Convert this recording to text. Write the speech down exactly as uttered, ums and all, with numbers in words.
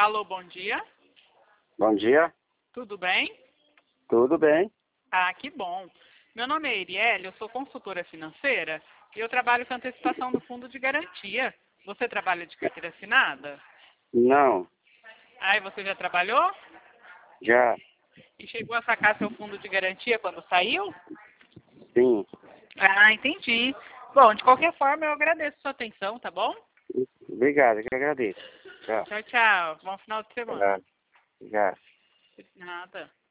Alô, bom dia. Bom dia, Tudo bem? tudo bem? Ah, que bom. Meu nome é Erielle, eu sou consultora financeira e eu trabalho com antecipação do fundo de garantia. Você trabalha de carteira assinada? Não, Ah, e você já trabalhou? já, E chegou a sacar seu fundo de garantia quando saiu? sim. Ah, entendi. Bom, de qualquer forma, eu agradeço sua atenção, tá bom? Obrigado, eu que agradeço. Tchau. Tchau, tchau. Bom final de semana. Obrigado. Obrigado. Nada.